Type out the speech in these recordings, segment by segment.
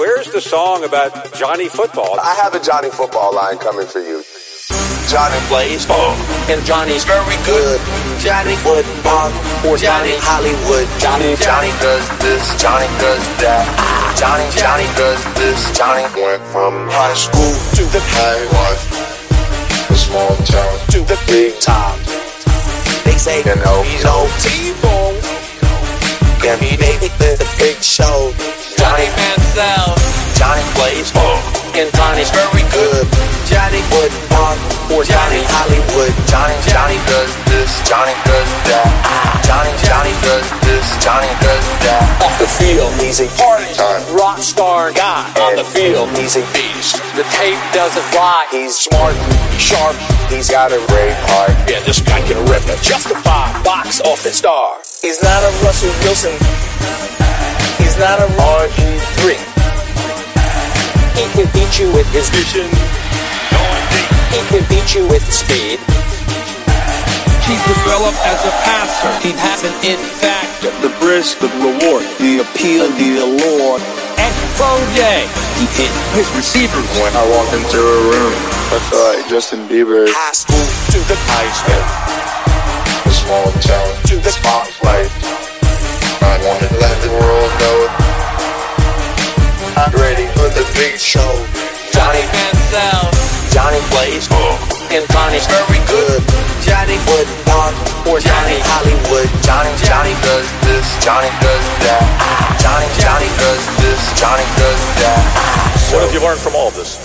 where's the song about Johnny Football? I have a Johnny Football line coming for you. Johnny plays ball, And Johnny's very good. Johnny Football, or Johnny Hollywood. Johnny does this, Johnny does that. Johnny does this. Johnny went from high school to the high life, a small town to the big time. They say, you know, he's old T-Bone. Can he make it the big show? Johnny Manziel. Johnny plays ball, and Johnny's very good. Johnny Football, or Johnny Hollywood. Johnny does this, Johnny does that. Johnny does this, Johnny does that. Off the field, He's a party time rock star guy. On the field, he's a beast. the tape doesn't lie. He's smart, sharp, he's got a great heart. Yeah, this guy can rip a justified box office star. He's not a Russell Wilson. He's not a RG3. He can beat you with his vision. He can beat you with speed. He's developed as a passer. He has an it factor. The risk, the reward, the appeal, the allure. And pro day, He hit his receivers. When I walk into a room, I feel like Justin Bieber. high school to the high school. A small town to the spotlight. I wanna let the world know it. I'm ready for the big show. Johnny Manziel, Johnny plays ball, and Johnny's very good. Johnny Football, or Johnny Hollywood. Johnny does this, Johnny does that. Johnny does this, Johnny does that. What have you learned from all of this?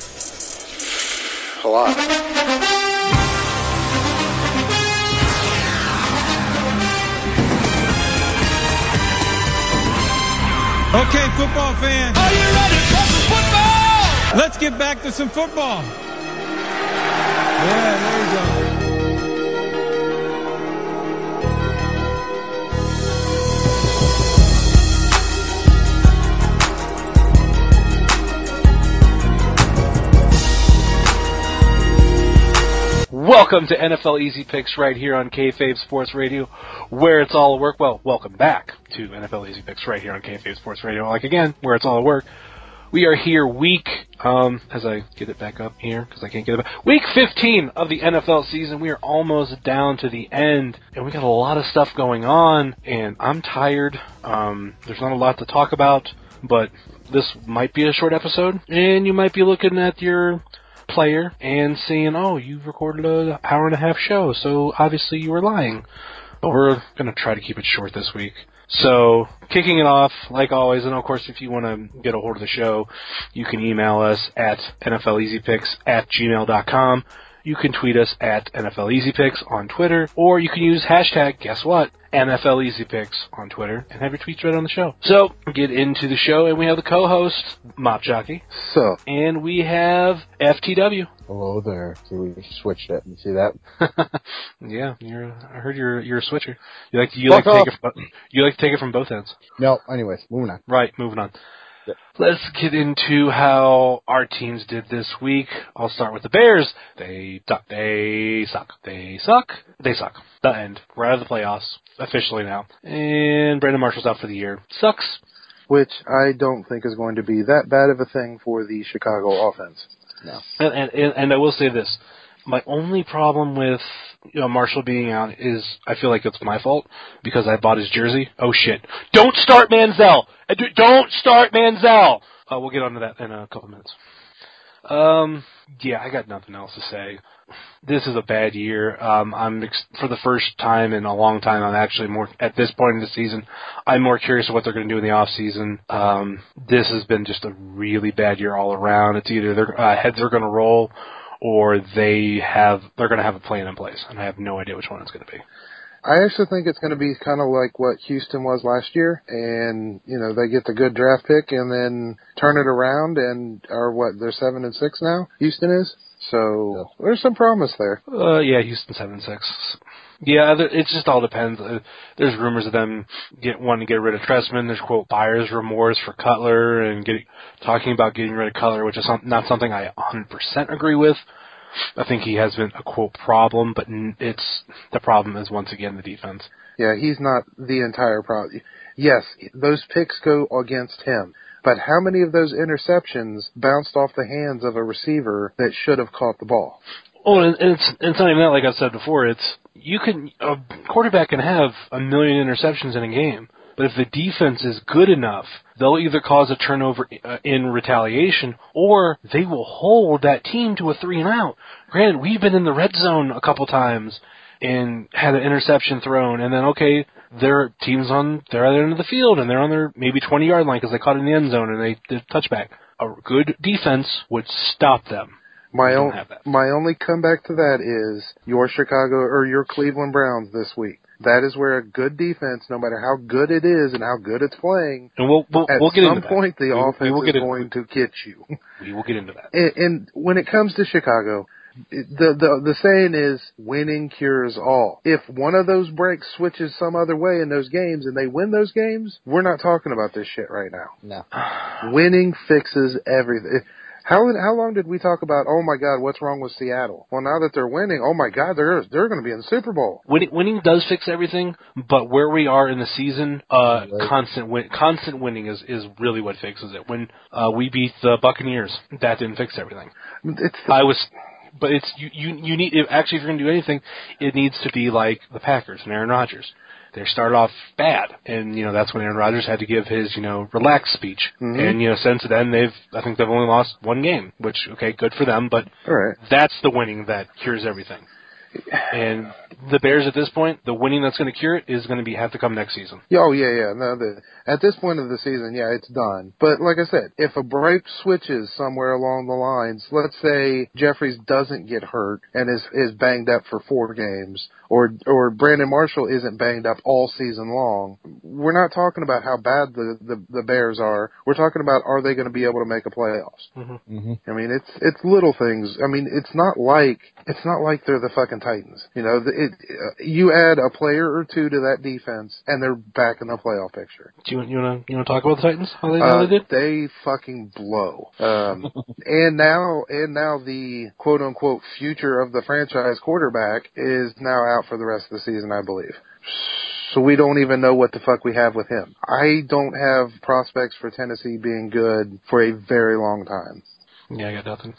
A lot. Okay, football fans. Are you ready for some football? Let's get back to some football. Yeah, there you go. Welcome to NFL Easy Picks right here on Kayfabe Sports Radio, where it's all work. Well, welcome back to NFL Easy Picks right here on Kayfabe Sports Radio. Like again, where it's all work. We are here week, as I get it back up here, because I can't get it back, week 15 of the NFL season. We are almost down to the end, and we got a lot of stuff going on, and I'm tired. There's not a lot to talk about, but this might be a short episode, and you might be looking at your player and seeing, oh, you've recorded an hour and a half show, so obviously you were lying. But we're going to try to keep it short this week. So, kicking it off, like always, and of course, if you want to get a hold of the show, you can email us at NFLEasyPicks@gmail.com. You can tweet us at NFLEasyPicks on Twitter, or you can use hashtag, guess what, NFLEasyPicks on Twitter, and have your tweets read on the show. So, get into the show, and we have the co-host, Mop Jockey. So, And we have FTW. hello there. See, we switched it. You see that? Yeah, I heard you're a switcher. You like to take it from both ends. No, anyways, moving on. Right, moving on. Yep. Let's get into how our teams did this week. I'll start with the Bears. They suck. They suck. They suck. They suck. The end. We're out of the playoffs officially now, and Brandon Marshall's out for the year. Sucks. Which I don't think is going to be that bad of a thing for the Chicago offense. No. And I will say this. My only problem with Marshall being out is I feel like it's my fault because I bought his jersey. Oh, shit. Don't start Manziel! Don't start Manziel! We'll get onto that in a couple minutes. Yeah, I got nothing else to say. This is a bad year. For the first time in a long time, I'm actually more, at this point in the season, I'm more curious of what they're going to do in the off season. This has been just a really bad year all around. It's either their heads are going to roll or they're going to have a plan in place, and I have no idea which one it's going to be. I actually think it's going to be kind of like what Houston was last year, and, they get the good draft pick and then turn it around and they're 7-6 now, Houston is? So, there's some promise there. Yeah, Houston's 7-6. Yeah, it just all depends. There's rumors of them wanting to get rid of Trestman. There's, quote, buyer's remorse for Cutler and talking about getting rid of Cutler, which is not something I 100% agree with. I think he has been a, quote, problem, but the problem is, once again, the defense. Yeah, he's not the entire problem. Yes, those picks go against him, But how many of those interceptions bounced off the hands of a receiver that should have caught the ball? Oh, and it's not even that. Like I said before, a quarterback can have 1 million interceptions in a game, but if the defense is good enough, they'll either cause a turnover in retaliation, or they will hold that team to a 3-and-out. Granted, we've been in the red zone a couple times and had an interception thrown, and then, okay, their team's on their other end of the field, and they're on their maybe 20-yard line because they caught it in the end zone and they did a touchback. A good defense would stop them. My only comeback to that is your Chicago or your Cleveland Browns this week. That is where a good defense, no matter how good it is and how good it's playing, and we'll get into that. At some point the offense is going to get you. We will get into that. And when it comes to Chicago, the saying is winning cures all. If one of those breaks switches some other way in those games and they win those games, we're not talking about this shit right now. No. Winning fixes everything. How long did we talk about, oh my God, what's wrong with Seattle? Well, now that they're winning, oh my God, they're going to be in the Super Bowl. Winning does fix everything, but where we are in the season, constant winning is really what fixes it. When we beat the Buccaneers, that didn't fix everything. But it's you need actually if you're going to do anything, it needs to be like the Packers and Aaron Rodgers. They started off bad, and that's when Aaron Rodgers had to give his relaxed speech. Mm-hmm. And since then I think they've only lost one game, which okay, good for them, but that's the winning that cures everything. And the Bears at this point, the winning that's going to cure it is going to have to come next season. Oh yeah. No, at this point of the season, yeah, it's done. But like I said, if a break switches somewhere along the lines, let's say Jeffries doesn't get hurt and is banged up for 4 games, or Brandon Marshall isn't banged up all season long, we're not talking about how bad the Bears are. We're talking about, are they going to be able to make a playoffs? Mm-hmm. Mm-hmm. I mean, it's little things. I mean, it's not like they're the fucking Titans. You add a player or two to that defense, and they're back in the playoff picture. Do you want to talk about the Titans? How they did? They fucking blow. And now the quote unquote future of the franchise quarterback is now out for the rest of the season, I believe. So we don't even know what the fuck we have with him. I don't have prospects for Tennessee being good for a very long time. Yeah, I got nothing.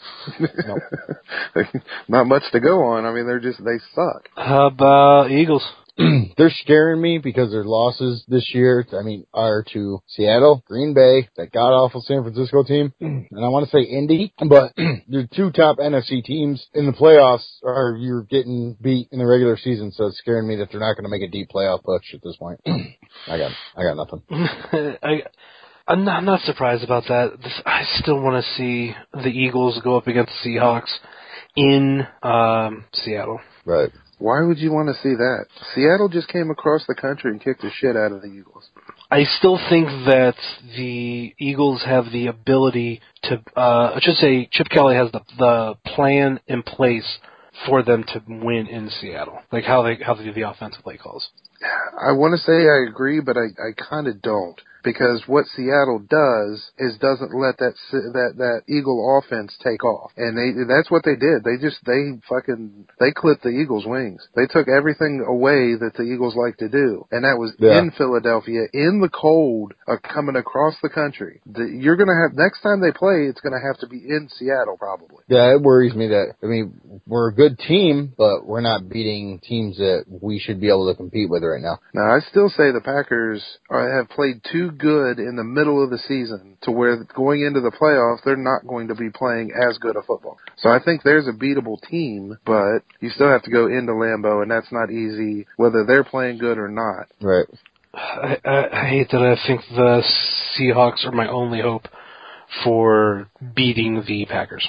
Not much to go on. I mean, they suck. How about Eagles? They're scaring me because their losses this year, are to Seattle, Green Bay, that god-awful San Francisco team, and I want to say Indy, but the 2 top NFC teams in the playoffs you're getting beat in the regular season, so it's scaring me that they're not going to make a deep playoff push at this point. I got nothing. I'm not surprised about that. I still want to see the Eagles go up against the Seahawks in Seattle. Right. Why would you want to see that? Seattle just came across the country and kicked the shit out of the Eagles. I still think that the Eagles have the ability to, I should say Chip Kelly has the plan in place for them to win in Seattle. Like how they do the offensive play calls. I want to say I agree, but I kind of don't. Because what Seattle does is doesn't let that Eagle offense take off. And that's what they did. They clipped the Eagles' wings. They took everything away that the Eagles like to do. And that was in Philadelphia, in the cold, coming across the country. You're going to have, next time they play, it's going to have to be in Seattle probably. Yeah, it worries me that, we're a good team, but we're not beating teams that we should be able to compete with right now. Now, I still say the Packers have played too good in the middle of the season to where going into the playoffs, they're not going to be playing as good a football. So I think there's a beatable team, but you still have to go into Lambeau, and that's not easy, whether they're playing good or not. Right. I hate that I think the Seahawks are my only hope for beating the Packers.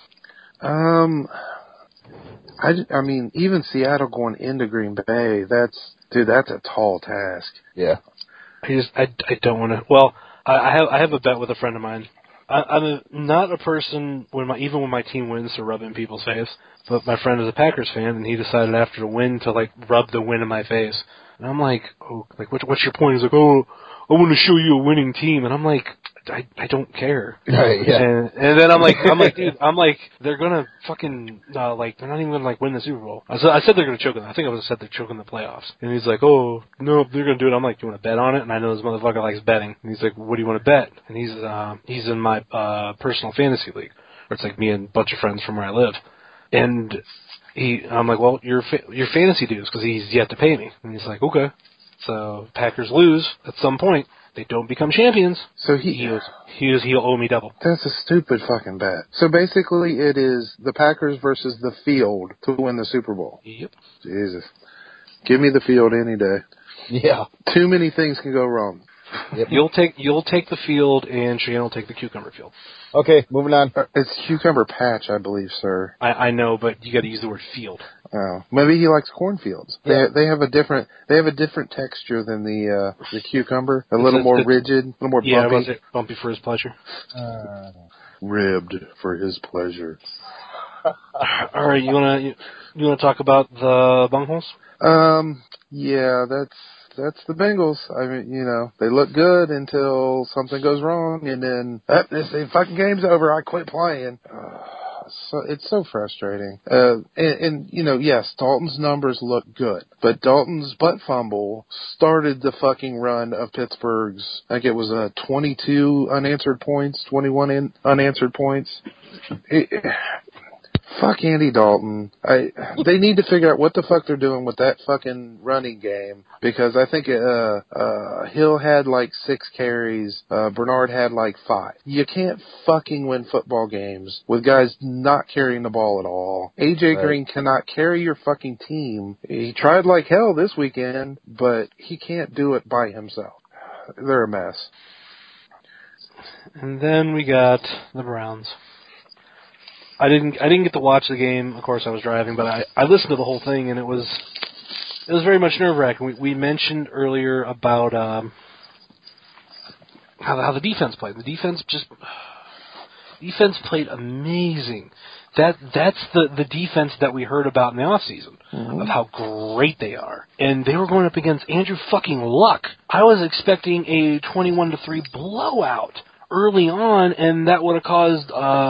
Even Seattle going into Green Bay, that's a tall task. Yeah. I don't want to. Well, I have a bet with a friend of mine. I'm not a person even when my team wins to rub it in people's face. But my friend is a Packers fan, and he decided after the win to rub the win in my face. And I'm like, what's your point? He's like, I want to show you a winning team, and I'm like, I don't care. Right, yeah. And then I'm like, dude, they're gonna fucking, they're not even gonna, win the Super Bowl. I said they're gonna choke in. I think I said they're choking the playoffs. And he's like, oh, no, they're gonna do it. I'm like, you wanna bet on it? And I know this motherfucker likes betting. And he's like, what do you wanna bet? And he's in my, personal fantasy league, where it's like me and a bunch of friends from where I live. And I'm like, well, your fantasy dues, because he's yet to pay me. And he's like, okay. So Packers lose at some point. They don't become champions. So he'll owe me double. That's a stupid fucking bet. So basically, it is the Packers versus the field to win the Super Bowl. Yep. Jesus, give me the field any day. Yeah. Too many things can go wrong. Yep. You'll take the field, and Cheyenne will take the cucumber field. Okay, moving on. It's cucumber patch, I believe, sir. I know, but you got to use the word field. Oh, maybe he likes cornfields. Yeah. They have a different texture than the cucumber. A little more rigid, a little more bumpy. Yeah, was it bumpy for his pleasure? Ribbed for his pleasure. All right, you wanna talk about the bungholes? Yeah, that's the Bengals. I mean, they look good until something goes wrong, and then this fucking game's over. I quit playing. So it's so frustrating. And yes, Dalton's numbers look good, but Dalton's butt fumble started the fucking run of Pittsburgh's. I think it was 22 unanswered points, 21 unanswered points. Fuck Andy Dalton. They need to figure out what the fuck they're doing with that fucking running game, because I think Hill had 6 carries, Bernard had 5. You can't fucking win football games with guys not carrying the ball at all. AJ Green cannot carry your fucking team. He tried like hell this weekend, but he can't do it by himself. They're a mess. And then we got the Browns. I didn't get to watch the game. Of course, I was driving, but I listened to the whole thing, and it was very much nerve-wracking. We mentioned earlier about how the defense played. The defense played amazing. That's the defense that we heard about in the offseason, of how great they are. And they were going up against Andrew fucking Luck. I was expecting a 21-3 blowout early on, and that would have caused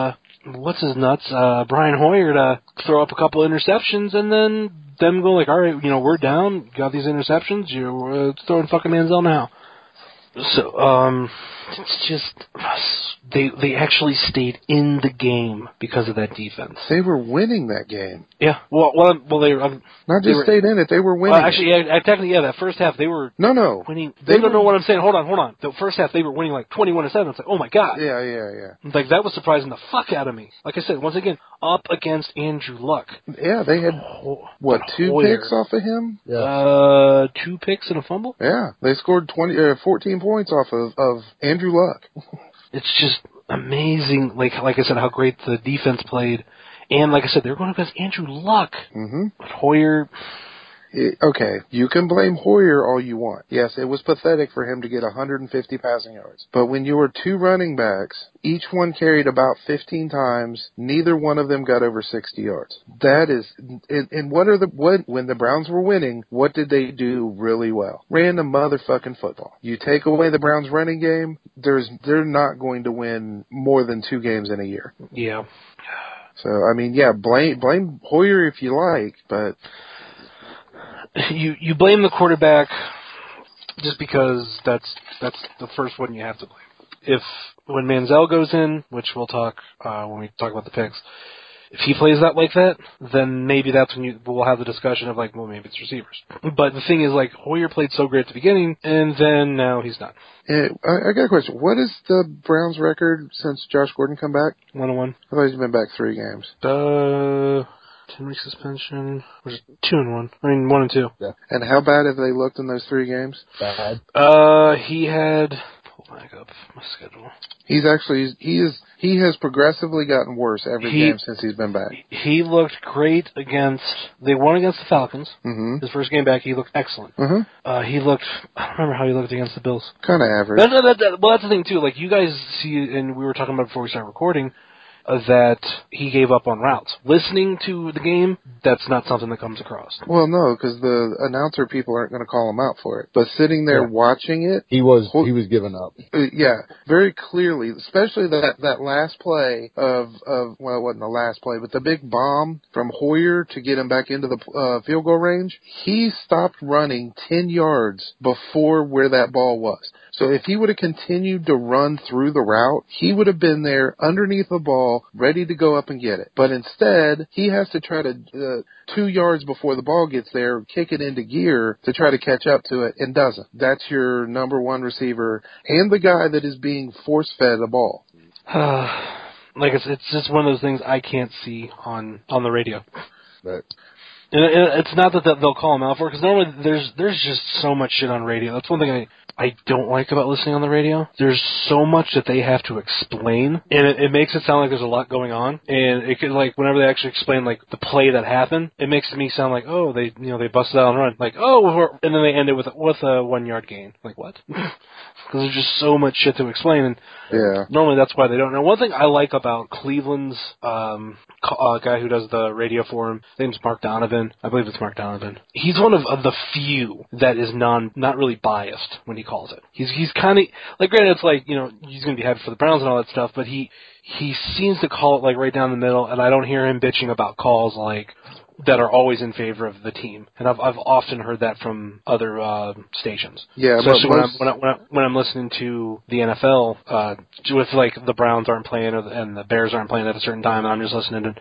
Brian Hoyer to throw up a couple of interceptions, and then them go all right, we're down, got these interceptions, you're throwing fucking Manziel now. So, it's just, they actually stayed in the game because of that defense. They were winning that game. Yeah. Well, they stayed in it. They were winning. Actually, technically, that first half they were winning. They don't know what I'm saying. Hold on. The first half they were winning 21-7. It's like, oh my god. Yeah. That was surprising the fuck out of me. Like I said, once again, up against Andrew Luck. Yeah, they had 2 picks off of him. Yeah. 2 picks and a fumble. Yeah, they scored 14 points off of Andrew Luck. It's just amazing, like I said, how great the defense played. And like I said, they were going up against Andrew Luck. Mm-hmm. But Hoyer... Okay, you can blame Hoyer all you want. Yes, it was pathetic for him to get 150 passing yards. But when you were 2 running backs, each one carried about 15 times, neither one of them got over 60 yards. That is, and when the Browns were winning, what did they do really well? Ran the motherfucking football. You take away the Browns running game, they're not going to win more than 2 games in a year. Yeah. So, blame Hoyer if you like, but... You blame the quarterback just because that's the first one you have to blame. When Manziel goes in, which we'll talk when we talk about the picks, if he plays like that, then maybe that's when we'll have the discussion of maybe it's receivers. But the thing is, Hoyer played so great at the beginning, and then now he's not. I got a question. What is the Browns' record since Josh Gordon come back? 1-1. I thought he's been back 3 games. 10-week suspension. Was it 2-1? I mean, 1-2. Yeah. And how bad have they looked in those 3 games? Bad. He had... Pull back up my schedule. He has progressively gotten worse every game since he's been back. He looked great they won against the Falcons. Mm-hmm. His first game back, he looked excellent. Mm-hmm. I don't remember how he looked against the Bills. Kind of average. Well, that's the thing, too. You guys see, and we were talking about before we started recording, that he gave up on routes. Listening to the game, that's not something that comes across. Well, no, because the announcer people aren't going to call him out for it. But sitting there watching it, he was giving up. Yeah, very clearly, especially that last play of well, it wasn't the last play, but the big bomb from Hoyer to get him back into the field goal range. He stopped running 10 yards before where that ball was. So if he would have continued to run through the route, he would have been there underneath the ball, ready to go up and get it. But instead, he has to try to 2 yards before the ball gets there, kick it into gear to try to catch up to it, and doesn't. That's your number one receiver and the guy that is being force-fed the ball. Like it's just one of those things I can't see on the radio. But And it's not that they'll call him out for it, because normally there's just so much shit on radio. That's one thing I don't like about listening on the radio. There's so much that they have to explain, and it makes it sound like there's a lot going on. And it could, like, whenever they actually explain, like, the play that happened, it makes me sound like, oh, they busted out and run. Like, oh, and then they end it with a 1 yard gain. Like, what? Because there's just so much shit to explain, and normally that's why they don't know. One thing I like about Cleveland's guy who does the radio for him, his name's Mark Donovan. I believe it's Mark Donovan. He's one of the few that is not really biased when he calls it. He's kind of, like, granted, it's like, he's going to be happy for the Browns and all that stuff, but he seems to call it, like, right down the middle, and I don't hear him bitching about calls, like, that are always in favor of the team. And I've often heard that from other stations. Yeah, especially when I'm listening to the NFL, with, like, the Browns aren't playing and the Bears aren't playing at a certain time, and I'm just listening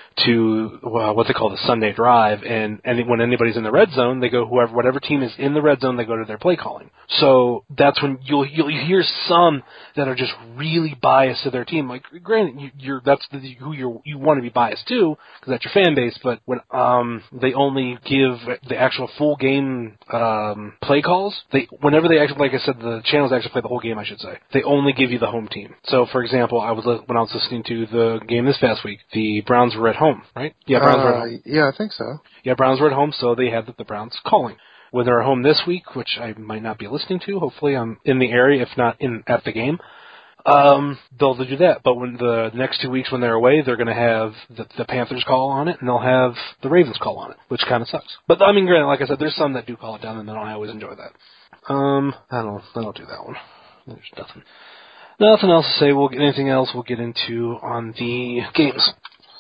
to what they call the Sunday Drive, and when anybody's in the red zone, they go whatever team is in the red zone, they go to their play calling. So that's when you'll hear some that are just really biased to their team. Like, granted, that's who you want to be biased to, because that's your fan base. But when they only give the actual full game play calls, whenever they actually, like I said, the channels actually play the whole game, I should say, they only give you the home team. So, for example, when I was listening to the game this past week, the Browns were at home. Right? Yeah, Browns were at home. Yeah, I think so. Yeah, Browns were at home, so they had the Browns calling. When they're at home this week, which I might not be listening to, hopefully I'm in the area, if not at the game, they'll do that. But when the next 2 weeks when they're away, they're going to have the Panthers call on it, and they'll have the Ravens call on it, which kind of sucks. But, I mean, granted, like I said, there's some that do call it down, and I always enjoy that. I don't do that one. There's nothing else to say. Anything else we'll get into on the games.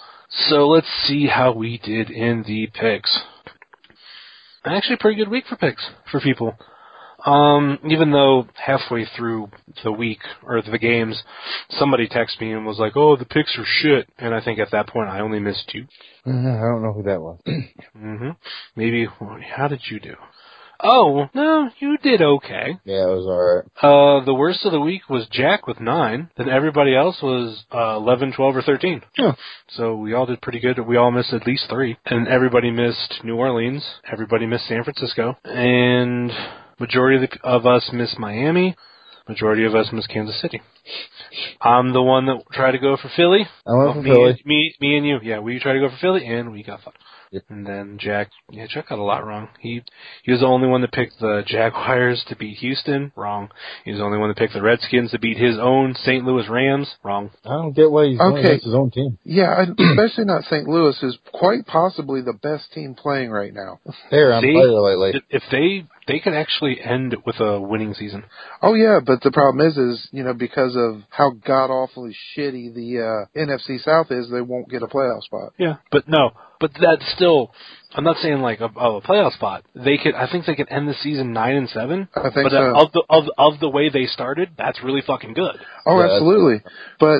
So let's see how we did in the picks. Actually, a pretty good week for picks for people. Even though halfway through the week, or the games, somebody texted me and was like, oh, the picks are shit. And I think at that point I only missed you. I don't know who that was. Maybe, how did you do? Oh, no, you did okay. Yeah, it was alright. The worst of the week was Jack with 9. Then everybody else was 11, 12, or 13. Yeah. So we all did pretty good. We all missed at least 3. And everybody missed New Orleans. Everybody missed San Francisco. And majority of us missed Miami. Majority of us missed Kansas City. I'm the one that tried to go for Philly. I went for Philly. Me and you. Yeah, we tried to go for Philly, and we got fucked. Yep. And then Jack got a lot wrong. He was the only one that picked the Jaguars to beat Houston. Wrong. He was the only one that picked the Redskins to beat his own St. Louis Rams. Wrong. I don't get why he's going against his own team. Yeah, especially not St. Louis, is quite possibly the best team playing right now. They're on fire lately. If they could actually end with a winning season. Oh yeah, but the problem is because of how god awfully shitty the NFC South is, they won't get a playoff spot. Yeah, but that's still. I'm not saying like a playoff spot. I think they could end the season 9-7. I think but so. Of the way they started, that's really fucking good. Oh, yeah, absolutely. But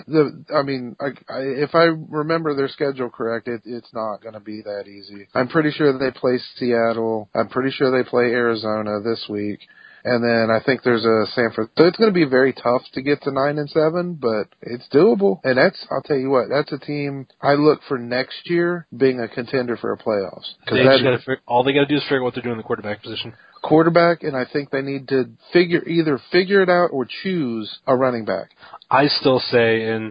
if I remember their schedule correct, it's not going to be that easy. I'm pretty sure they play Seattle. I'm pretty sure they play Arizona this week. And then I think there's a San Francisco. So it's going to be very tough to get to 9-7, but it's doable. And I'll tell you what, that's a team I look for next year being a contender for a playoffs. All they got to do is figure out what they're doing in the quarterback position. Quarterback, and I think they need to either figure it out or choose a running back. I still say, and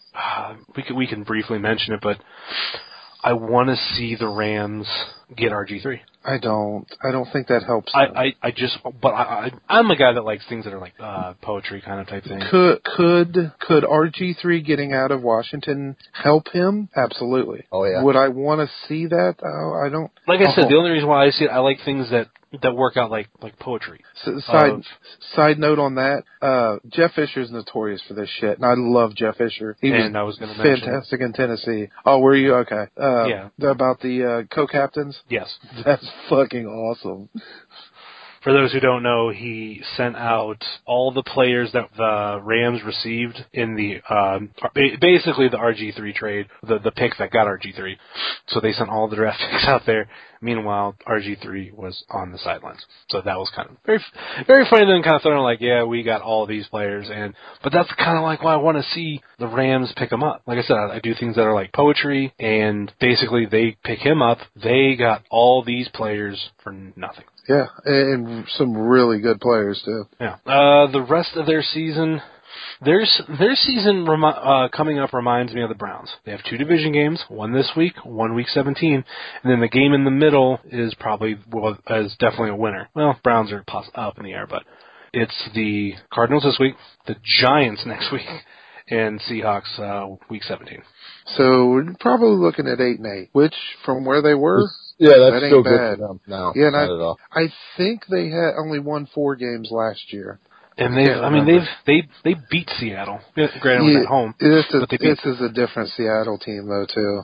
we can briefly mention it, but I want to see the Rams get RG3. I don't think that helps them. I'm a guy that likes things that are like poetry kind of type thing. Could RG3 getting out of Washington help him? Absolutely. Oh, yeah. Would I want to see that? I don't. Like I said, the only reason why I see it, I like things that work out like poetry. Side note on that, Jeff Fisher's notorious for this shit, and I love Jeff Fisher. He was fantastic in Tennessee. Oh, were you? Okay. Yeah. About the co-captains? Yes. That's fucking awesome. For those who don't know, he sent out all the players that the Rams received in the basically the RG3 trade, the pick that got RG3. So they sent all the draft picks out there. Meanwhile, RG3 was on the sidelines. So that was kind of very, very funny. Then kind of throwing like, yeah, we got all these players, but that's kind of like why I want to see the Rams pick him up. Like I said, I do things that are like poetry, and basically they pick him up. They got all these players for nothing. Yeah, and some really good players too. Yeah. The rest of their season, their season coming up reminds me of the Browns. They have 2 division games, one this week, one week 17, and then the game in the middle is definitely a winner. Well, Browns are up in the air, but it's the Cardinals this week, the Giants next week, and Seahawks week 17. So we're probably looking at 8-8, which from where they were. Yeah, that's that still ain't good bad. for them. No, yeah, not at all. I think they had only won 4 games last year. And they beat Seattle. Granted, at home. This is a different Seattle team though too.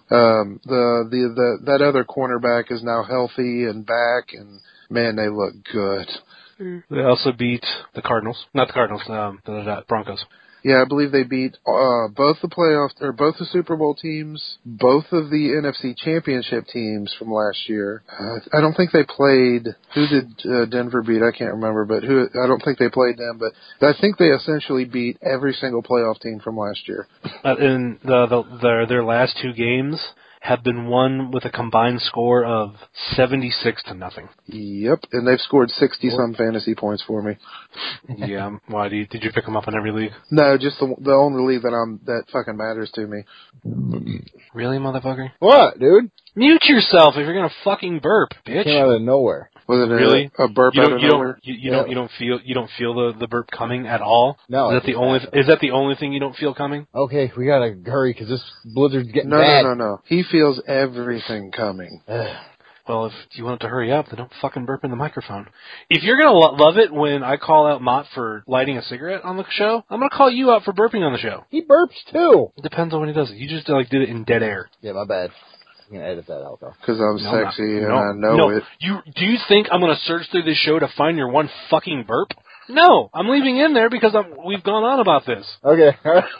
That other cornerback is now healthy and back, and man, they look good. They also beat the Cardinals, not the Cardinals, the Broncos. Yeah, I believe they beat both the Super Bowl teams, both of the NFC Championship teams from last year. I don't think they played. Who did Denver beat? I can't remember, but I don't think they played them. But I think they essentially beat every single playoff team from last year. And their last 2 games have been won with a combined score of 76-0. Yep, and they've scored 60-some fantasy points for me. Yeah, why did you pick them up in every league? No, just the only league that fucking matters to me. Really, motherfucker? What, dude? Mute yourself if you're gonna fucking burp, bitch. Came out of nowhere. Was it really a burp out of nowhere? You don't feel the burp coming at all? No. Is that the only thing you don't feel coming? Okay, we gotta hurry because this blizzard's getting bad. No. He feels everything coming. Well, if you want it to hurry up, then don't fucking burp in the microphone. If you're gonna love it when I call out Mott for lighting a cigarette on the show, I'm gonna call you out for burping on the show. He burps too. It depends on when he does it. You just did it in dead air. Yeah, my bad. You can edit that out, though. Because I'm sexy and I know it. Do you think I'm going to search through this show to find your one fucking burp? No, I'm leaving in there because we've gone on about this. Okay.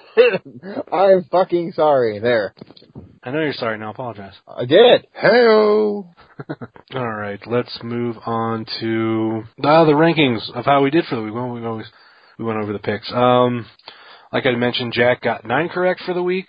I'm fucking sorry. There. I know you're sorry. Now apologize. I did. Hey-o. All right, let's move on to the rankings of how we did for the week. We went over the picks. Like I mentioned, Jack got 9 correct for the week.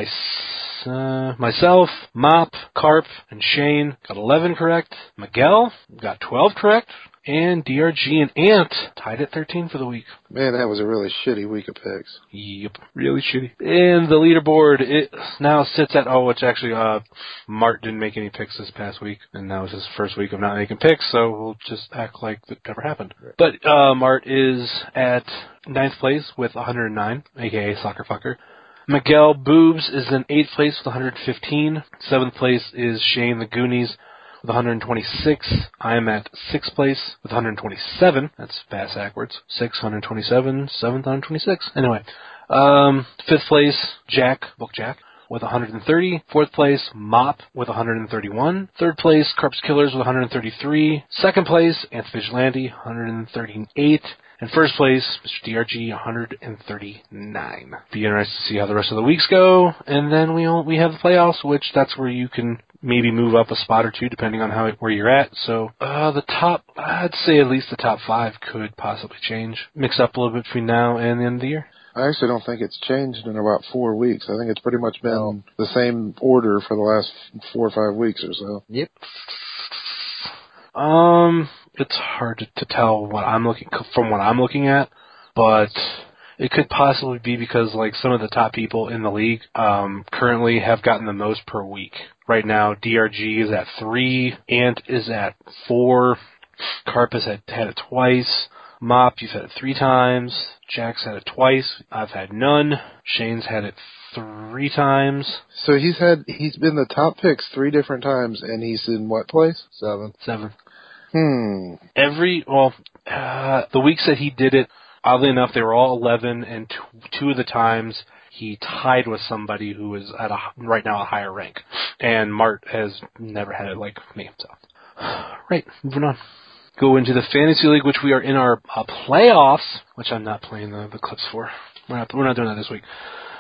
Myself, Mop, Carp, and Shane got 11 correct. Miguel got 12 correct. And DRG and Ant tied at 13 for the week. Man, that was a really shitty week of picks. Yep, really shitty. And the leaderboard, it now sits at, it's actually, Mart didn't make any picks this past week, and that was his first week of not making picks, so we'll just act like that never happened. But Mart is at 9th place with 109, aka Soccer Fucker. Miguel Boobs is in 8th place with 115. 7th place is Shane the Goonies with 126. I am at 6th place with 127. That's fast backwards. 627, 7th, 126. Anyway, 5th place, Book Jack, with 130. 4th place, Mop with 131. 3rd place, Carp's Killers with 133. 2nd place, Ant Vigilante, 138. And 1st place, Mr. DRG, 139. Be interested to see how the rest of the weeks go. And then we have the playoffs, which that's where you can maybe move up a spot or 2 depending on where you're at. So I'd say at least the top 5 could possibly change. Mix up a little bit between now and the end of the year. I actually don't think it's changed in about 4 weeks. I think it's pretty much been the same order for the last 4 or 5 weeks or so. Yep. It's hard to tell from what I'm looking at, but it could possibly be because some of the top people in the league currently have gotten the most per week. right now. DRG is at 3. Ant is at 4. Carp has had it twice. Mop, you've had it 3 times. Jack's had it twice. I've had none. Shane's had it 3 times. So he's been the top picks 3 different times, and he's in what place? 7. 7. The weeks that he did it, oddly enough, they were all 11, and 2 of the times he tied with somebody who is at right now a higher rank. And Mart has never had it like me. So, right, moving on. Go into the Fantasy League, which we are in our playoffs, which I'm not playing the clips for. We're not doing that this week.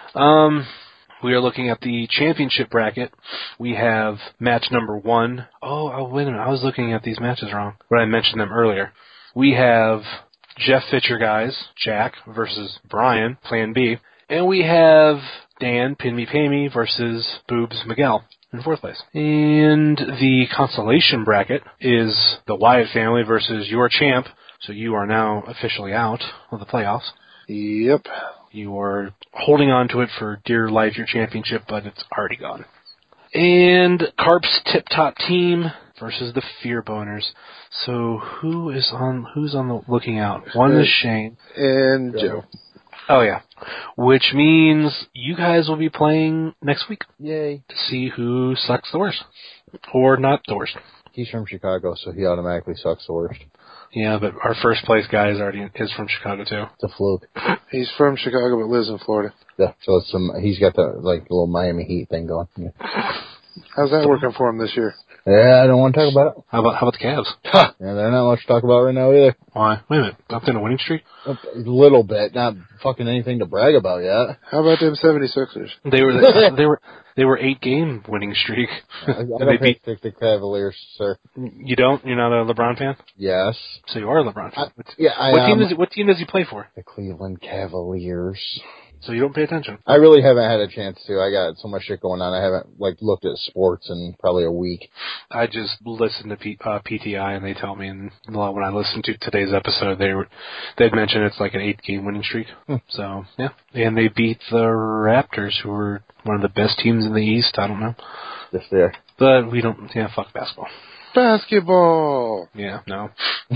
We are looking at the championship bracket. We have match number 1. Oh, wait a minute. I was looking at these matches wrong, but I mentioned them earlier. We have Jeff Fitcher guys, Jack, versus Brian, Plan B. And we have Dan, Pin Me Pay Me, versus Boobs Miguel in 4th place. And the consolation bracket is the Wyatt family versus your champ. So you are now officially out of the playoffs. Yep. You are holding on to it for dear life, your championship, but it's already gone. And Carp's Tip Top Team versus the Fear Boners. So who's on the looking out? One is Shane. And Joe. Oh, yeah. Which means you guys will be playing next week. Yay. To see who sucks the worst. Or not the worst. He's from Chicago, so he automatically sucks the worst. Yeah, but our first place guy is from Chicago, too. It's a fluke. He's from Chicago, but lives in Florida. Yeah, so he's got the little Miami Heat thing going. Yeah. How's that working for him this year? Yeah, I don't want to talk about it. How about the Cavs? Yeah, they're not much to talk about right now either. Why? Wait a minute. Up in a winning streak? A little bit, not fucking anything to brag about yet. How about them 76ers? They were 8-game winning streak. I don't pick the Cavaliers, sir. You don't? You're not a LeBron fan? Yes. So you are a LeBron fan. What team does he play for? The Cleveland Cavaliers. So you don't pay attention? I really haven't had a chance to. I got so much shit going on. I haven't looked at sports in probably a week. I just listened to PTI, and they tell me, and when I listened to today's episode, they'd mention it's like an 8-game winning streak. So yeah, and they beat the Raptors, who were one of the best teams in the East. I don't know. Yes, they are. But we don't. Yeah, fuck basketball. Basketball. Yeah, no.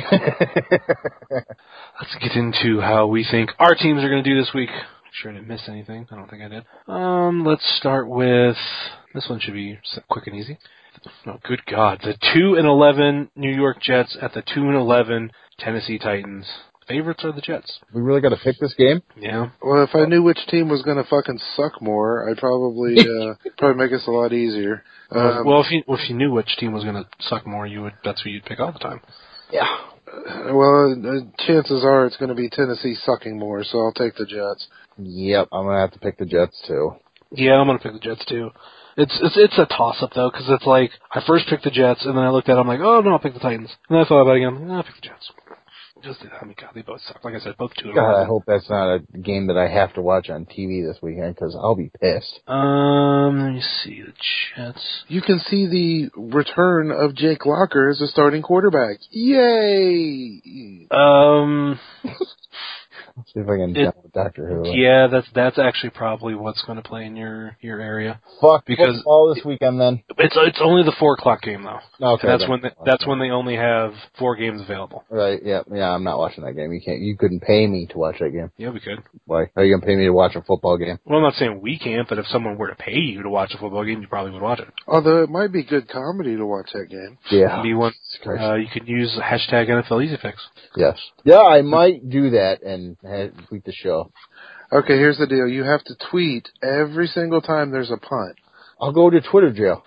Let's get into how we think our teams are going to do this week. Sure I didn't miss anything. I don't think I did. Let's start with this one. Should be quick and easy. Oh, good God. The 2-11 New York Jets at the 2-11 Tennessee Titans. Favorites are the Jets. We really got to pick this game? Yeah. Well, if I knew which team was going to fucking suck more, I'd probably make this a lot easier. Well, if you knew which team was going to suck more, that's who you'd pick all the time. Yeah. Chances are it's going to be Tennessee sucking more, so I'll take the Jets. Yep, I'm going to have to pick the Jets, too. Yeah, I'm going to pick the Jets, too. It's a toss-up, though, because it's like, I first picked the Jets, and then I looked at it, I'm like, oh, no, I'll pick the Titans. And then I thought about it again, I'll pick the Jets. God, they both suck. Like I said, both 2-11. God, I hope that's not a game that I have to watch on TV this weekend, because I'll be pissed. Let me see, the Jets. You can see the return of Jake Locker as a starting quarterback. Yay! Let's see if I can jump with Dr. Who. Yeah, that's actually probably what's going to play in your area. Fuck football this weekend then. It's only the 4:00 game though. Okay. That's when they only have 4 games available. Right. Yeah. I'm not watching that game. You couldn't pay me to watch that game. Yeah, we could. Why? How are you gonna pay me to watch a football game? Well, I'm not saying we can't, but if someone were to pay you to watch a football game, you probably would watch it. Although it might be good comedy to watch that game. Yeah. Be one. You could use hashtag NFL Easy Picks. Yes. Yeah, I might do that and tweet the show. Okay, here's the deal. You have to tweet every single time there's a punt. I'll go to Twitter jail.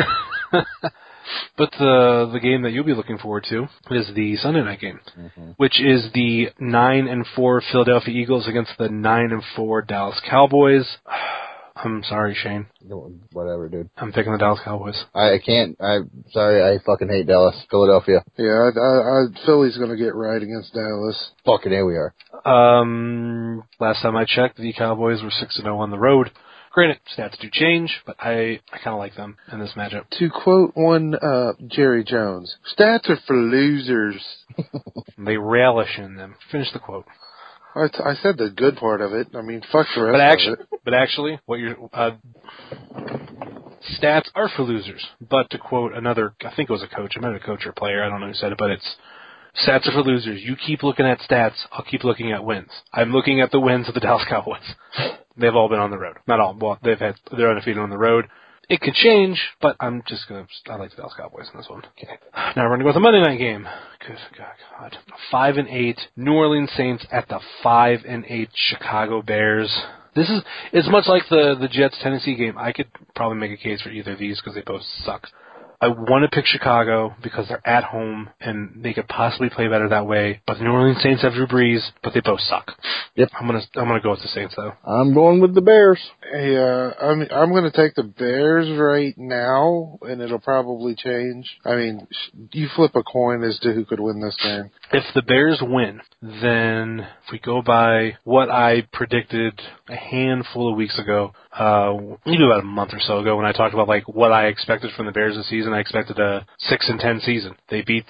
But the game that you'll be looking forward to is the Sunday night game, which is the 9-4 Philadelphia Eagles against the 9-4 Dallas Cowboys. I'm sorry, Shane. Whatever, dude. I'm picking the Dallas Cowboys. I can't. I'm sorry. I fucking hate Dallas. Philadelphia. Yeah, Philly's going to get right against Dallas. Fucking here we are. Last time I checked, the Cowboys were 6-0 on the road. Granted, stats do change, but I kind of like them in this matchup. To quote one Jerry Jones, stats are for losers. They relish in them. Finish the quote. I said the good part of it. I mean, fuck the rest of it. But actually, what you're stats are for losers. But to quote another, I think it was a coach, I might have a coach or a player, I don't know who said it, but it's, stats are for losers. You keep looking at stats, I'll keep looking at wins. I'm looking at the wins of the Dallas Cowboys. They've all been on the road. Not all, well, they're undefeated on the road. It could change, but I like the Dallas Cowboys in this one. Okay. Now we're going to go with the Monday night game. Good God. 5-8, New Orleans Saints at the 5-8 Chicago Bears. This is, it's much like the Jets-Tennessee game. I could probably make a case for either of these because they both suck. I want to pick Chicago because they're at home and they could possibly play better that way. But the New Orleans Saints have Drew Brees, but they both suck. Yep. I'm gonna go with the Saints though. I'm going with the Bears. Yeah, I'm going to take the Bears right now, and it'll probably change. I mean, you flip a coin as to who could win this game. If the Bears win, then if we go by what I predicted a handful of weeks ago, maybe about a month or so ago, when I talked about like what I expected from the Bears this season, I expected a 6-10 season. They beat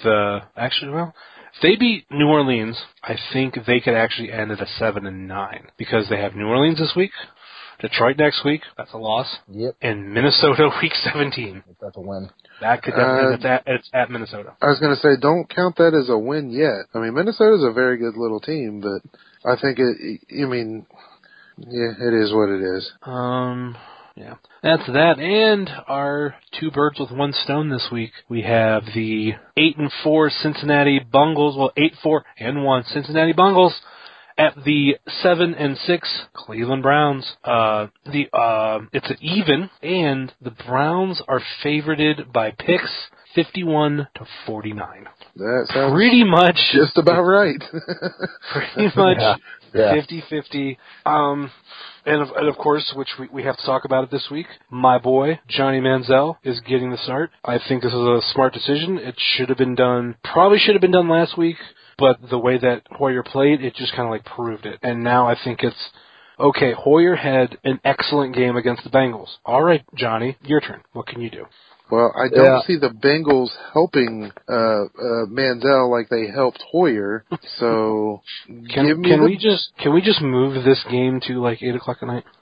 if they beat New Orleans, I think they could actually end at a 7-9 because they have New Orleans this week, Detroit next week, that's a loss. Yep. And Minnesota week 17. That's a win. That could definitely, it's at Minnesota. I was going to say, don't count that as a win yet. I mean, Minnesota's a very good little team, but I think it is what it is. Yeah. That's that, and our two birds with one stone this week. We have the 8-4 Cincinnati Bengals, 8-4-1 Cincinnati Bengals at the 7-6 Cleveland Browns. It's an even, and the Browns are favorited by picks 51-49. That sounds pretty much just about right. Pretty much Yeah. 50-50. And of course, which we have to talk about it this week, my boy, Johnny Manziel, is getting the start. I think this is a smart decision. It probably should have been done last week, but the way that Hoyer played, it just kind of like proved it. And now I think it's, okay, Hoyer had an excellent game against the Bengals. All right, Johnny, your turn. What can you do? Well, I don't see the Bengals helping Manziel like they helped Hoyer. So Can we just move this game to like 8:00 at night?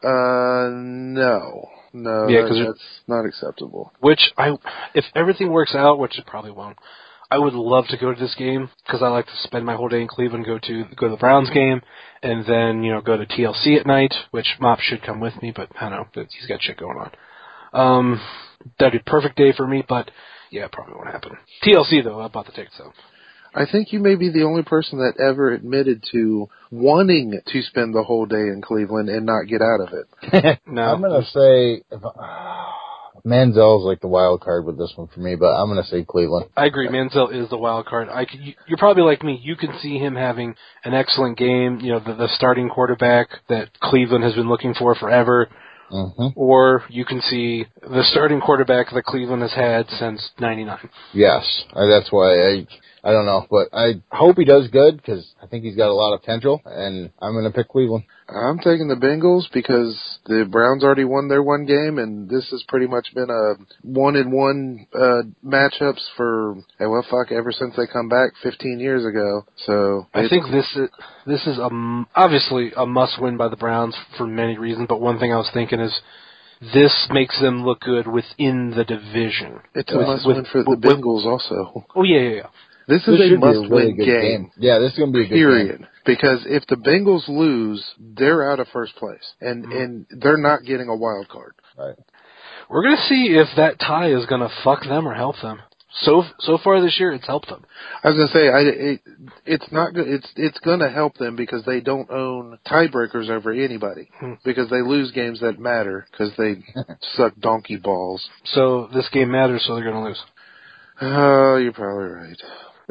No, Yeah, that's not acceptable. Which if everything works out, which it probably won't, I would love to go to this game because I like to spend my whole day in Cleveland, go to the Browns game, and then go to TLC at night. Which Mop should come with me, but I don't know, he's got shit going on. That'd be a perfect day for me, but yeah, it probably won't happen. TLC, though, I bought the tickets, though. I think you may be the only person that ever admitted to wanting to spend the whole day in Cleveland and not get out of it. No. I'm going to say Manziel's like the wild card with this one for me, but I'm going to say Cleveland. I agree. Manziel is the wild card. You're probably like me. You can see him having an excellent game, the starting quarterback that Cleveland has been looking for forever. Mm-hmm. Or you can see the starting quarterback that Cleveland has had since '99. Yes, that's why I don't know, but I hope he does good because I think he's got a lot of potential, and I'm going to pick Cleveland. I'm taking the Bengals because the Browns already won their one game, and this has pretty much been a 1-1 matchups for ever since they come back 15 years ago. So I think this is obviously a must-win by the Browns for many reasons, but one thing I was thinking is this makes them look good within the division. It's a must-win for the Bengals also. Oh, yeah. This is a must-win game. Yeah, this is going to be a good period. game. Because if the Bengals lose, they're out of first place, and they're not getting a wild card. Right. We're going to see if that tie is going to fuck them or help them. So far this year, it's helped them. I was going to say, it's not good. It's going to help them because they don't own tiebreakers over anybody because they lose games that matter because they suck donkey balls. So this game matters, so they're going to lose. Oh, you're probably right.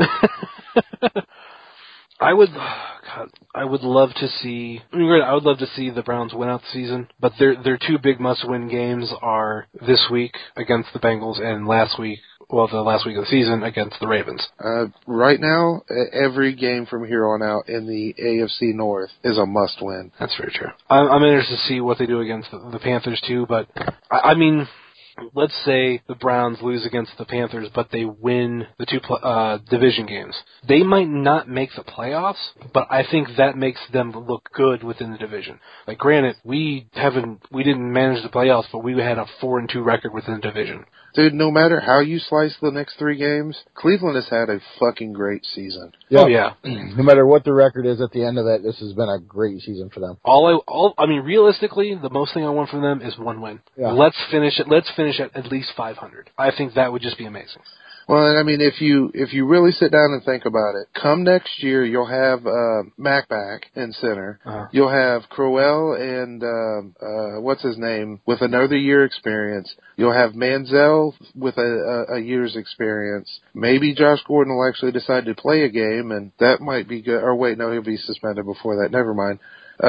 I would love to see. I would love to see the Browns win out the season, but their two big must-win games are this week against the Bengals and the last week of the season against the Ravens. Right now, every game from here on out in the AFC North is a must-win. That's very true. I'm interested to see what they do against the Panthers too, but I mean, let's say the Browns lose against the Panthers, but they win the two division games. They might not make the playoffs, but I think that makes them look good within the division. Like, granted, we didn't manage the playoffs, but we had a 4-2 record within the division. Dude, no matter how you slice the next 3 games, Cleveland has had a fucking great season. Yep. Oh, yeah. No matter what the record is at the end of that, this has been a great season for them. I mean, realistically, the most thing I want from them is 1 win. Yeah. Let's finish at least 500. I think that would just be amazing. Well, I mean, if you really sit down and think about it, come next year, you'll have Mack back in center. Uh-huh. You'll have Crowell and what's his name with another year experience. You'll have Manziel with a year's experience. Maybe Josh Gordon will actually decide to play a game, and that might be good. Or wait, no, he'll be suspended before that. Never mind.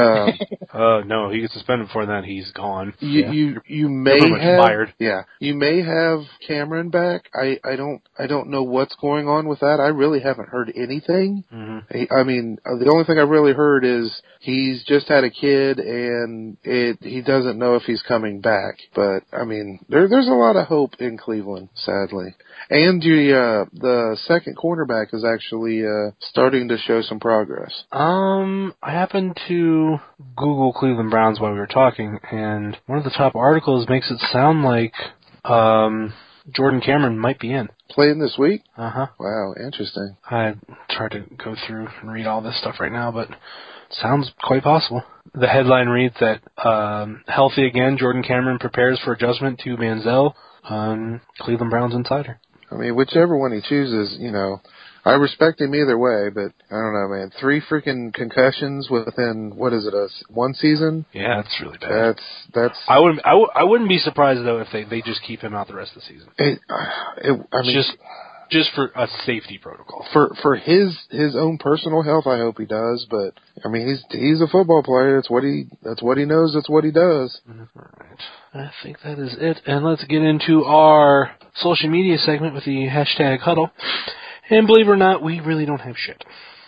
No, he gets suspended before that. He's gone. You may pretty much have fired. Yeah, you may have Cameron back. I don't know what's going on with that. I really haven't heard anything. Mm-hmm. I mean, the only thing I really heard is he's just had a kid and he doesn't know if he's coming back. But I mean, there's a lot of hope in Cleveland, sadly. And the second cornerback is actually starting to show some progress. I happened to Google Cleveland Browns while we were talking, and one of the top articles makes it sound like Jordan Cameron might be in. Playing this week? Uh-huh. Wow, interesting. I tried to go through and read all this stuff right now, but it sounds quite possible. The headline reads that healthy again, Jordan Cameron prepares for adjustment to Manziel, Cleveland Browns insider. I mean, whichever one he chooses, I respect him either way, but I don't know, man. 3 freaking concussions within, what is it, 1 season? Yeah, that's really bad. That's. I wouldn't be surprised though if they just keep him out the rest of the season. I mean, just for a safety protocol. For his own personal health, I hope he does. But I mean, he's a football player. That's what he knows. That's what he does. All right. I think that is it. And let's get into our social media segment with the hashtag huddle. And believe it or not, we really don't have shit.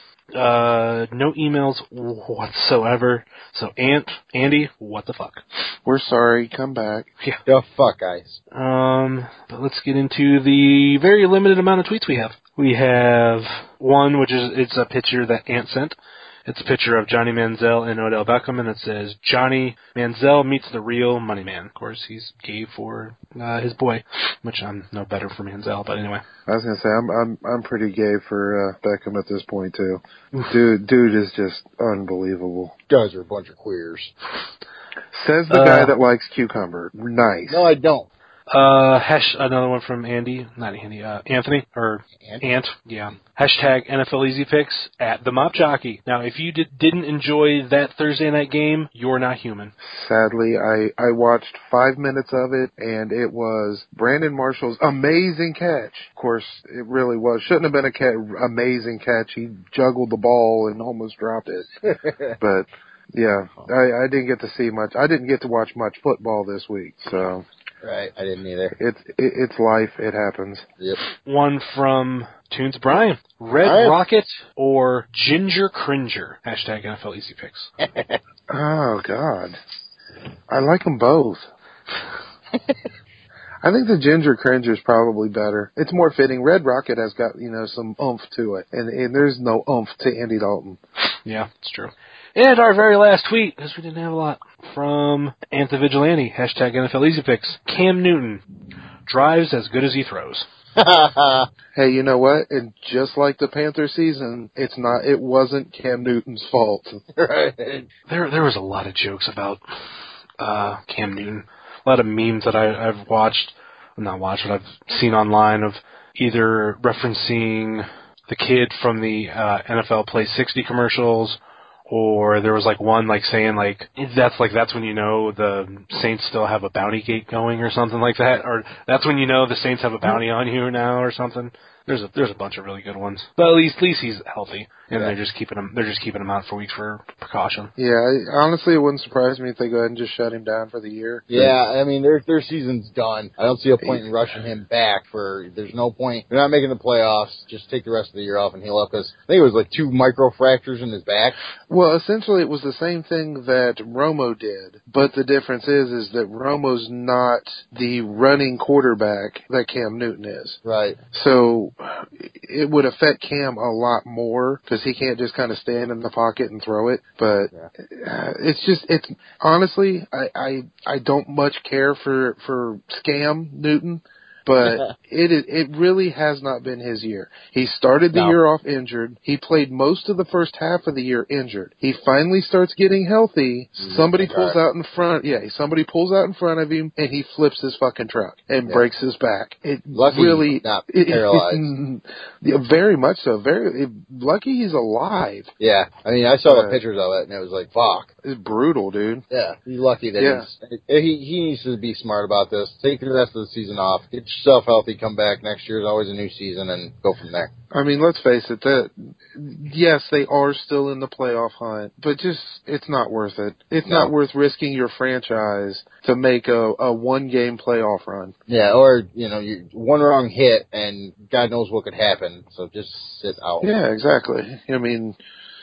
No emails whatsoever. So Andy, what the fuck? We're sorry. Come back. Yeah. The fuck, guys. But let's get into the very limited amount of tweets we have. We have one, it's a picture that Ant sent. It's a picture of Johnny Manziel and Odell Beckham, and it says, Johnny Manziel meets the real money man. Of course, he's gay for his boy, which I'm no better for Manziel, but anyway. I was gonna say I'm pretty gay for Beckham at this point too. Dude is just unbelievable. Guys are a bunch of queers. Says the guy that likes cucumber. Nice. No, I don't. Another one from Andy, not Andy, Anthony, or Ant, yeah. Hashtag NFL Easy Picks at the Mop Jockey. Now, if you didn't enjoy that Thursday night game, you're not human. Sadly, I watched 5 minutes of it, and it was Brandon Marshall's amazing catch. Of course, it really was. Shouldn't have been amazing catch. He juggled the ball and almost dropped it. But, yeah, I didn't get to see much. I didn't get to watch much football this week, so... Right, I didn't either. It's life. It happens. Yep. One from Tunes Brian. Red Rocket or Ginger Cringer? Hashtag NFL Easy Picks. Oh, God. I like them both. I think the Ginger Cringer is probably better. It's more fitting. Red Rocket has got, some oomph to it. And there's no oomph to Andy Dalton. Yeah, it's true. And our very last tweet, because we didn't have a lot, from Ant the Vigilante, hashtag NFL Easy Picks. Cam Newton drives as good as he throws. Hey, you know what? And just like the Panther season, it wasn't Cam Newton's fault. Right. There was a lot of jokes about Cam Newton. A lot of memes that I've watched, not watched, but I've seen online of either referencing the kid from the NFL Play 60 commercials, or there was one saying that's when you know the Saints still have a bounty gate going or something like that, or that's when you know the Saints have a bounty on you now or something. There's a bunch of really good ones, but at least he's healthy, and Yeah. they're just keeping him out for weeks for precaution. Yeah, honestly, it wouldn't surprise me if they go ahead and just shut him down for the year. Yeah, I mean, their season's done. I don't see a point in rushing him back there's no point. They're not making the playoffs. Just take the rest of the year off and heal up, because I think it was like 2 micro fractures in his back. Well, essentially, it was the same thing that Romo did, but the difference is that Romo's not the running quarterback that Cam Newton is. Right. So it would affect Cam a lot more because he can't just kind of stand in the pocket and throw it. But it's honestly, I don't much care for Scam Newton. But it really has not been his year. He started the year off injured. He played most of the first half of the year injured. He finally starts getting healthy. Somebody pulls out in front. Yeah, somebody pulls out in front of him, and he flips his fucking truck and breaks his back. Lucky he's not paralyzed. Very much so. Very lucky he's alive. Yeah, I mean, I saw the pictures of it, and it was like, fuck. It's brutal, dude. Yeah, he's lucky that he needs to be smart about this. Take the rest of the season off. Get yourself healthy. Come back next year. Is always a new season, and go from there. I mean, let's face it. Yes, they are still in the playoff hunt, but it's not worth it. It's not worth risking your franchise to make a one-game playoff run. Yeah, or you one wrong hit, and God knows what could happen. So just sit out. Yeah, exactly. I mean,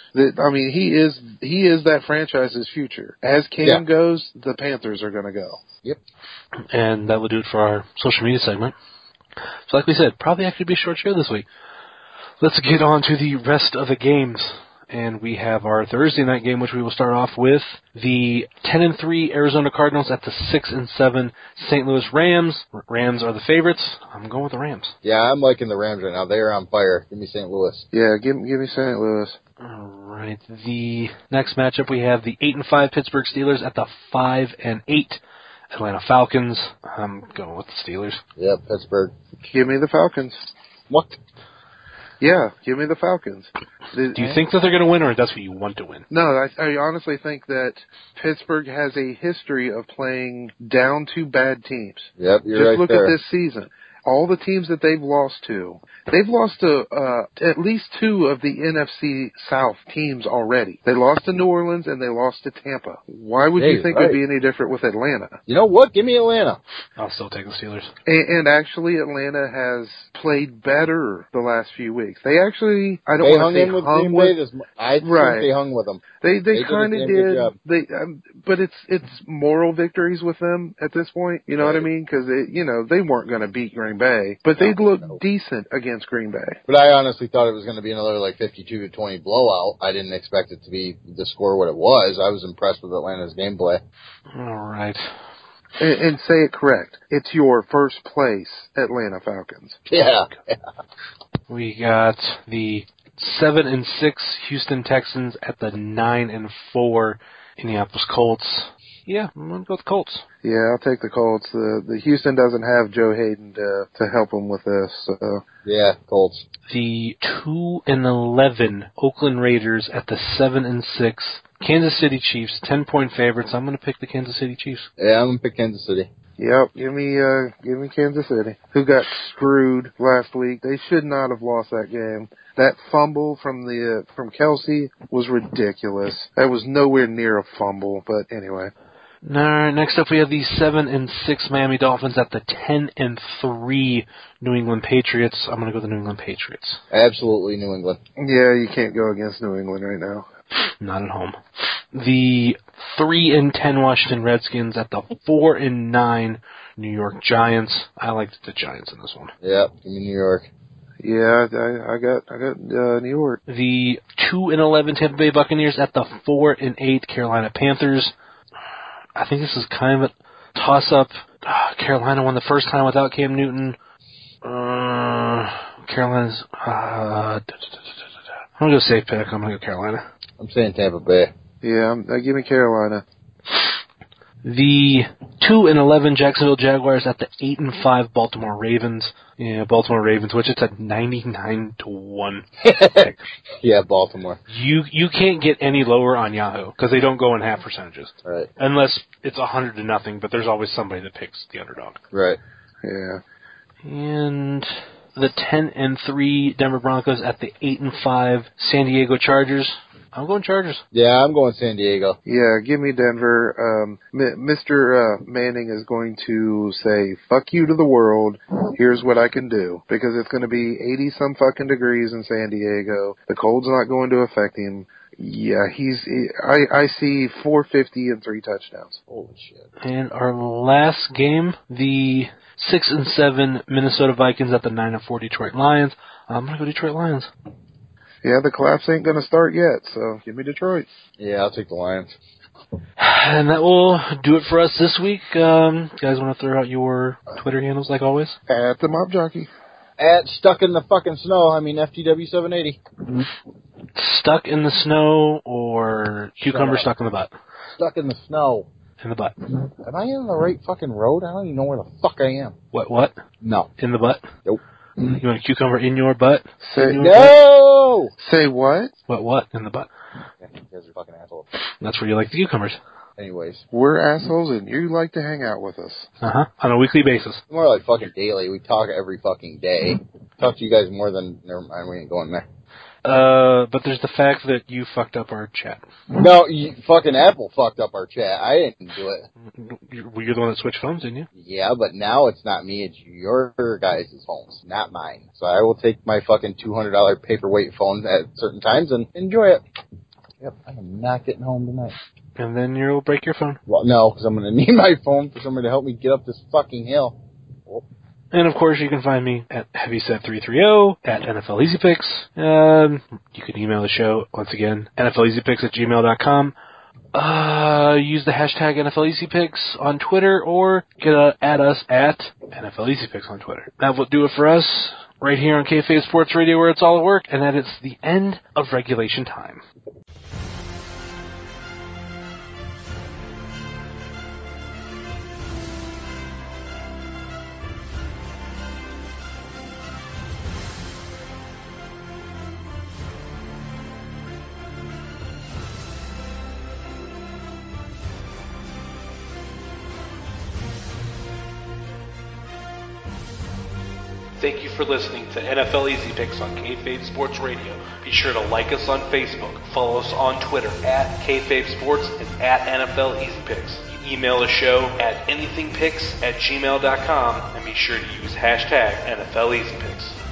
he is that franchise's future. As Cam goes, the Panthers are going to go. Yep. And that will do it for our social media segment. So like we said, probably actually be a short show this week. Let's get on to the rest of the games. And we have our Thursday night game, which we will start off with the 10-3 Arizona Cardinals at the 6-7 St. Louis Rams. Rams are the favorites. I'm going with the Rams. Yeah, I'm liking the Rams right now. They are on fire. Give me St. Louis. Yeah, give me St. Louis. All right. The next matchup we have the 8-5 Pittsburgh Steelers at the 5-8 Atlanta Falcons. I'm going with the Steelers. Yep, Pittsburgh. Give me the Falcons. What? Yeah, give me the Falcons. Do you think that they're going to win, or that's what you want to win? No, I honestly think that Pittsburgh has a history of playing down to bad teams. Yep, you're Just right look there. at this season. All the teams that they've lost to at least 2 of the NFC South teams already. They lost to New Orleans and they lost to Tampa. Why would you think it would be any different with Atlanta? You know what? Give me Atlanta. I'll still take the Steelers. And actually, Atlanta has played better the last few weeks. They actually, I don't want to say hung with. I think they hung with them. They kind of did. But it's moral victories with them at this point. You know what I mean? Because they weren't going to beat Green Bay, but they looked decent against Green Bay. But I honestly thought it was going to be another 52-20 blowout. I didn't expect it to be the score what it was. I was impressed with Atlanta's gameplay. All right. And say it correct. It's your first place Atlanta Falcons. Yeah. We got the 7-6 Houston Texans at the 9-4 Indianapolis Colts. Yeah, I'm going to go with the Colts. Yeah, I'll take the Colts. The Houston doesn't have Joe Hayden to help them with this. So. Yeah, Colts. The 2-11 Oakland Raiders at the 7-6 Kansas City Chiefs, 10-point favorites. I'm going to pick the Kansas City Chiefs. Yeah, I'm going to pick Kansas City. Yep, give me Kansas City, who got screwed last week. They should not have lost that game. That fumble from Kelsey was ridiculous. That was nowhere near a fumble, but anyway. All right, next up we have the 7-6 Miami Dolphins at the 10-3 New England Patriots. I'm going to go with the New England Patriots. Absolutely New England. Yeah, you can't go against New England right now. Not at home. The 3-10 Washington Redskins at the 4-9 New York Giants. I like the Giants in this one. Yeah, give me New York. Yeah, I got New York. The 2-11 Tampa Bay Buccaneers at the 4-8 Carolina Panthers. I think this is kind of a toss-up. Carolina won the first time without Cam Newton. Carolina's... I'm going to go safe pick. I'm going to go Carolina. I'm saying Tampa Bay. Yeah, give me Carolina. The 2-11 Jacksonville Jaguars at the 8-5 Baltimore Ravens. Yeah, Baltimore Ravens, which it's at 99-1 pick. Yeah, Baltimore. You can't get any lower on Yahoo because they don't go in half percentages. Right. Unless it's 100-0, but there's always somebody that picks the underdog. Right. Yeah. And the 10-3 Denver Broncos at the 8-5 San Diego Chargers. I'm going Chargers. Yeah, I'm going San Diego. Yeah, give me Denver. Mr. Manning is going to say, fuck you to the world. Here's what I can do. Because it's going to be 80-some fucking degrees in San Diego. The cold's not going to affect him. Yeah, I see 450 and 3 touchdowns. Holy shit. And our last game, the 6-7 Minnesota Vikings at the 9-4 Detroit Lions. I'm going to go Detroit Lions. Yeah, the collapse ain't going to start yet, so give me Detroit. Yeah, I'll take the Lions. And that will do it for us this week. You guys want to throw out your Twitter handles like always? At the Mob Jockey. At Stuck in the Fucking Snow, FTW780. Stuck in the snow or cucumber stuck in the butt? Stuck in the snow. In the butt. Am I in the right fucking road? I don't even know where the fuck I am. What? No. In the butt? Nope. You want a cucumber in your butt? No! Say what? What? In the butt? Yeah, you guys are fucking assholes. That's where you like the cucumbers. Anyways. We're assholes and you like to hang out with us. Uh-huh. On a weekly basis. More like fucking daily. We talk every fucking day. Talk to you guys more than... Never mind, we ain't going there. But there's the fact that you fucked up our chat. No, fucking Apple fucked up our chat. I didn't do it. You're the one that switched phones, didn't you? Yeah, but now it's not me. It's your guys' phones, not mine. So I will take my fucking $200 paperweight phone at certain times and enjoy it. Yep, I am not getting home tonight. And then you'll break your phone. Well, no, because I'm going to need my phone for somebody to help me get up this fucking hill. Oh. And, of course, you can find me at Heavyset330, at NFL Easy Picks. You can email the show, once again, NFLEasyPicks@gmail.com. Use the hashtag NFL Easy Picks on Twitter, or add us at NFL Easy Picks on Twitter. That will do it for us, right here on Kayfabe Sports Radio, where it's all at work, and that it's the end of regulation time. Thank you for listening to NFL Easy Picks on Kayfabe Sports Radio. Be sure to like us on Facebook, follow us on Twitter at Kayfabe Sports and at NFL Easy Picks. Email the show at anythingpicks@gmail.com and be sure to use hashtag NFL Easy Picks.